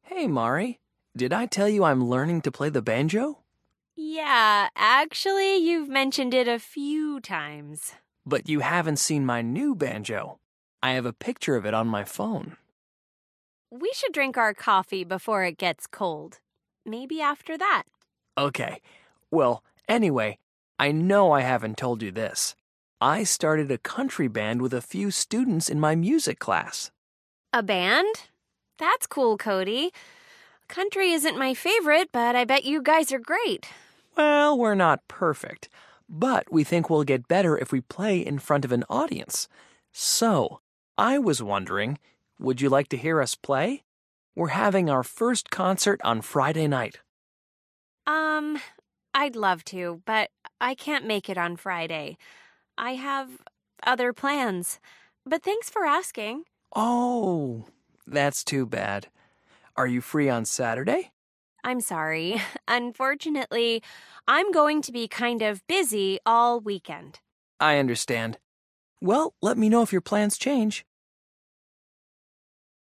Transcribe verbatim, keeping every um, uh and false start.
Hey, Mari. Did I tell you I'm learning to play the banjo? Yeah, actually, you've mentioned it a few times. But you haven't seen my new banjo. I have a picture of it on my phone. We should drink our coffee before it gets cold. Maybe after that. Okay. Well, anyway, I know I haven't told you this. I started a country band with a few students in my music class. A band? That's cool, Cody. Country isn't my favorite, but I bet you guys are great. Well, we're not perfect, but we think we'll get better if we play in front of an audience. So, I was wondering, would you like to hear us play? We're having our first concert on Friday night. Um, I'd love to, but I can't make it on Friday. I have other plans. But thanks for asking. Oh, that's too bad. Are you free on Saturday? I'm sorry. Unfortunately, I'm going to be kind of busy all weekend. I understand. Well, let me know if your plans change.